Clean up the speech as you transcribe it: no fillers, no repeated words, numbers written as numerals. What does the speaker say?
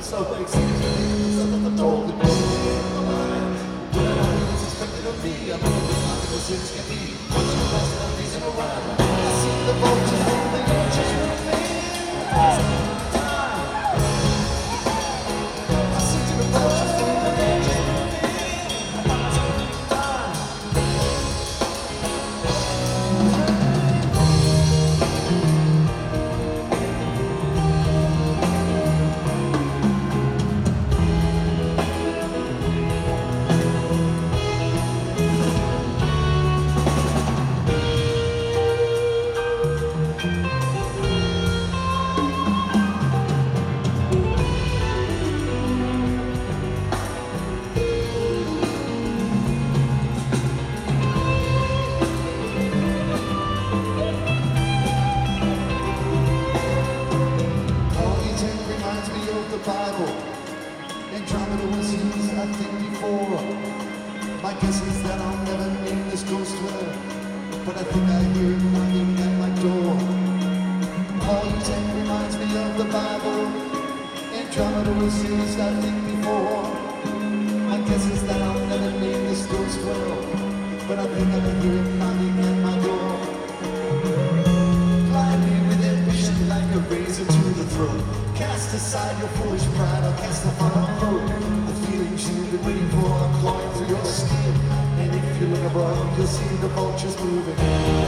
So they seem to think that the told it was the line. When I was expected of me, I'm in the opposites can be. But you lost no reason around. I see the vultures and the archers remain. I see the vultures and the archers remain. Bible. Andromeda was used, I think, before. My guess is that I'll never meet this ghost dweller, but I think I hear it knocking at my door. Paul Eugene reminds me of the Bible. Andromeda was used, I think, before. My guess is that I'll never meet this ghost dweller, but I think I hear it knocking at my door. Blind me with ambition like a razor to the throat. Cast aside your foolish pride, I'll cast the final vote. The feelings you've been waiting for are clawing through your skin. And if you look above, you'll see the vultures moving.